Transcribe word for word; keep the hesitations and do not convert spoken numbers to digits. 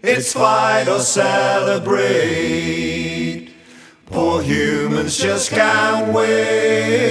It's fight or celebrate. Poor humans just can't wait.